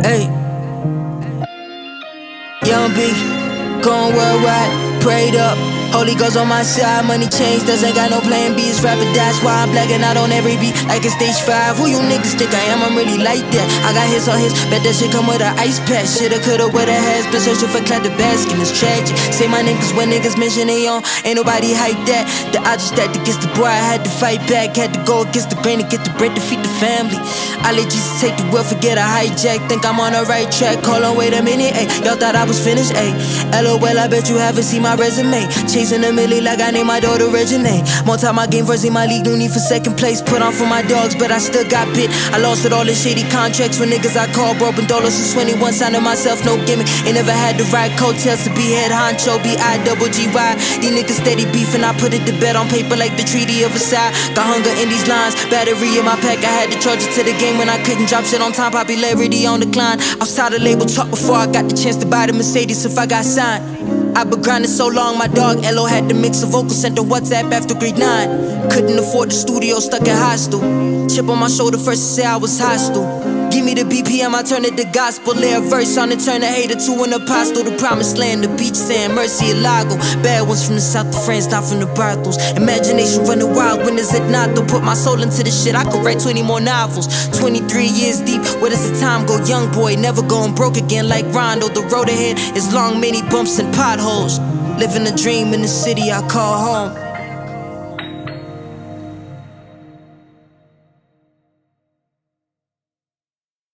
Hey, Young B, going worldwide, prayed up. Holy Ghost on my side, money change, doesn't got no plan B. It's rapid, that's why I'm blacking out on every beat like it's stage 5. Who you niggas think I am? I'm really like that. I got hits on hits, bet that shit come with an ice patch. Shoulda, coulda, woulda, has been searching for clap the basket. It's tragic. Say my name cause when niggas mention they on, ain't nobody hype that. The odds stacked against the boy, I had to fight back. Had to go against the grain to get the bread to feed the family. I let Jesus take the wheel, forget a hijack. Think I'm on the right track, hold on, wait a minute, ayy. Y'all thought I was finished, ayy. LOL, I bet you haven't seen my resume. Chasing a million like I named my daughter Regine. More time my game first in my league, no need for second place. Put on for my dogs, but I still got bit. I lost with all the shady contracts with niggas I call broken dollars since 21. Signing myself, no gimmick. Ain't never had the right coattails to be head honcho, B-I-double-G-Y. These niggas steady beefing, I put it to bed on paper like the Treaty of Versailles. Got hunger in these lines, battery in my pack. I had to charge it to the game when I couldn't drop shit on time. Popularity on decline. Outside the label talk before I got the chance to buy the Mercedes if I got signed. I've been grinding so long, my dog Elo had to mix a vocal, sent a WhatsApp after grade 9. Couldn't afford the studio, stuck in hostel. Chip on my shoulder first to say I was hostile. Give me the BPM, I turn it to gospel. Lay a verse on it, turn a hater to an apostle. The promised land, the beach sand, mercy and lago. Bad ones from the south of France, not from the brothels. Imagination running wild, when is it not? They'll put my soul into the shit, I could write 20 more novels. 23 years deep, where does the time go? Young boy, never going broke again like Rondo. The road ahead is long, many bumps and potholes. Living a dream in the city I call home.